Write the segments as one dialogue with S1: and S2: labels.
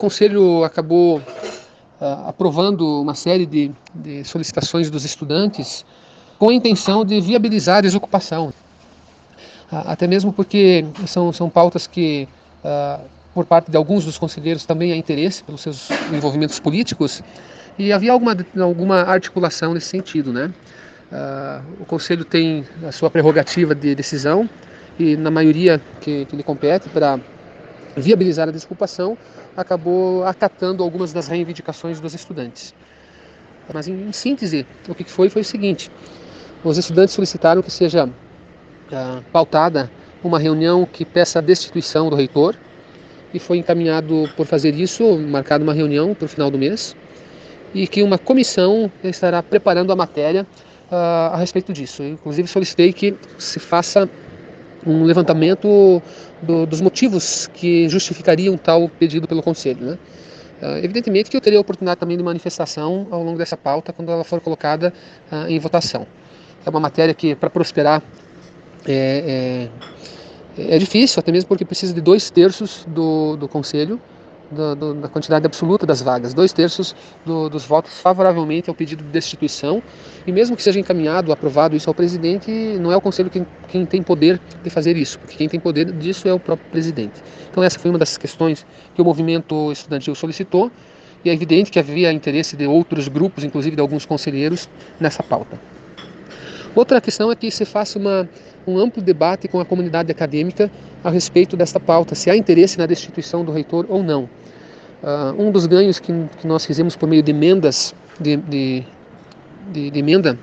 S1: Conselho acabou aprovando uma série de solicitações dos estudantes com a intenção de viabilizar a desocupação. Até mesmo porque são pautas que, por parte de alguns dos conselheiros, também há interesse pelos seus envolvimentos políticos, e havia alguma articulação nesse sentido, né? O Conselho tem a sua prerrogativa de decisão e, na maioria que lhe compete para viabilizar a desocupação, acabou acatando algumas das reivindicações dos estudantes. Mas, em síntese, o que foi o seguinte: os estudantes solicitaram que seja pautada uma reunião que peça a destituição do reitor, e foi encaminhado por fazer isso, marcada uma reunião para o final do mês, e que uma comissão estará preparando a matéria a respeito disso. Eu, inclusive, solicitei que se faça um levantamento dos motivos que justificariam tal pedido pelo Conselho, né? Evidentemente que eu terei a oportunidade também de manifestação ao longo dessa pauta quando ela for colocada em votação. É uma matéria que, para prosperar, é difícil, até mesmo porque precisa de 2/3 do Conselho, da quantidade absoluta das vagas, 2/3 dos votos favoravelmente ao pedido de destituição, e mesmo que seja encaminhado, aprovado isso ao presidente, não é o Conselho quem tem poder de fazer isso, porque quem tem poder disso é o próprio presidente. Então essa foi uma das questões que o movimento estudantil solicitou, e é evidente que havia interesse de outros grupos, inclusive de alguns conselheiros, nessa pauta. Outra questão é que se faça um amplo debate com a comunidade acadêmica a respeito desta pauta, se há interesse na destituição do reitor ou não. Um dos ganhos que nós fizemos por meio de emendas, de emenda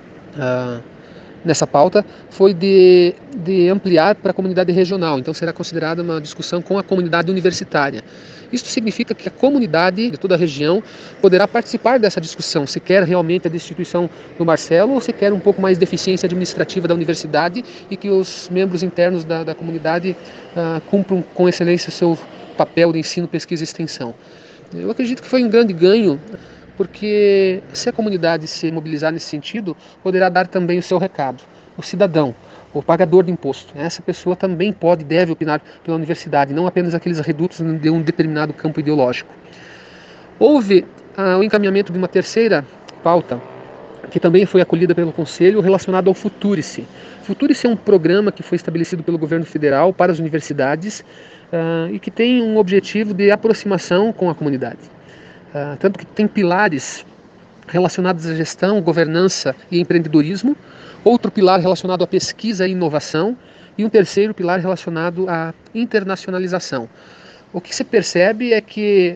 S1: nessa pauta, foi de ampliar para a comunidade regional. Então será considerada uma discussão com a comunidade universitária. Isso significa que a comunidade de toda a região poderá participar dessa discussão, se quer realmente a destituição do Marcelo ou se quer um pouco mais de eficiência administrativa da universidade e que os membros internos da comunidade cumpram com excelência o seu papel de ensino, pesquisa e extensão. Eu acredito que foi um grande ganho, porque se a comunidade se mobilizar nesse sentido, poderá dar também o seu recado. O cidadão, o pagador de imposto, essa pessoa também pode e deve opinar pela universidade, não apenas aqueles redutos de um determinado campo ideológico. Houve o encaminhamento de uma terceira pauta, que também foi acolhida pelo Conselho, relacionado ao Futurice. Futurice é um programa que foi estabelecido pelo governo federal para as universidades e que tem um objetivo de aproximação com a comunidade. Tanto que tem pilares relacionados à gestão, governança e empreendedorismo, outro pilar relacionado à pesquisa e inovação e um terceiro pilar relacionado à internacionalização. O que se percebe é que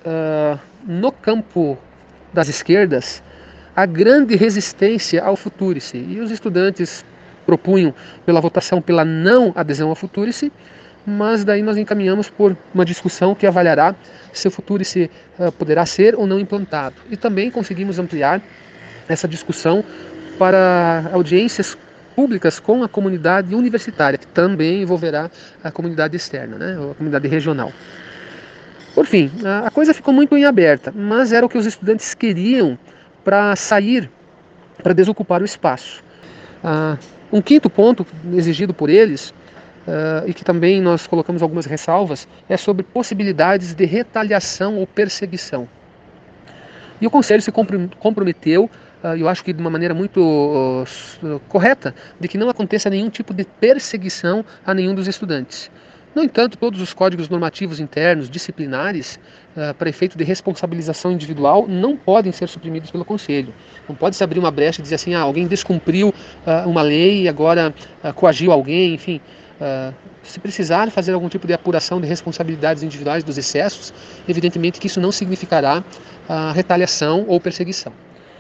S1: no campo das esquerdas há grande resistência ao Futurice, e os estudantes propunham pela votação pela não adesão ao Futurice, mas daí nós encaminhamos por uma discussão que avaliará se o Futurice poderá ser ou não implantado. E também conseguimos ampliar essa discussão para audiências públicas com a comunidade universitária, que também envolverá a comunidade externa, né, a comunidade regional. Por fim, a coisa ficou muito em aberta, mas era o que os estudantes queriam para sair, para desocupar o espaço. Um quinto ponto exigido por eles, e que também nós colocamos algumas ressalvas, é sobre possibilidades de retaliação ou perseguição. E o Conselho se comprometeu, eu acho que de uma maneira muito correta, de que não aconteça nenhum tipo de perseguição a nenhum dos estudantes. No entanto, todos os códigos normativos internos, disciplinares, para efeito de responsabilização individual, não podem ser suprimidos pelo Conselho. Não pode se abrir uma brecha e dizer assim, alguém descumpriu uma lei e agora coagiu alguém, enfim. Se precisar fazer algum tipo de apuração de responsabilidades individuais dos excessos, evidentemente que isso não significará retaliação ou perseguição.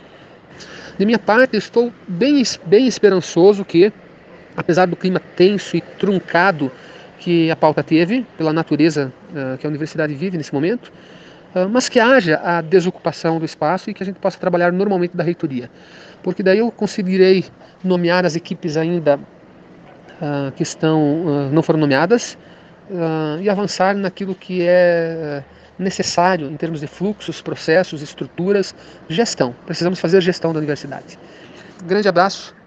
S1: De minha parte, eu estou bem esperançoso que, apesar do clima tenso e truncado que a pauta teve, pela natureza que a universidade vive nesse momento, mas que haja a desocupação do espaço e que a gente possa trabalhar normalmente da reitoria. Porque daí eu conseguirei nomear as equipes ainda que não foram nomeadas e avançar naquilo que é necessário em termos de fluxos, processos, estruturas, gestão. Precisamos fazer gestão da universidade. Grande abraço.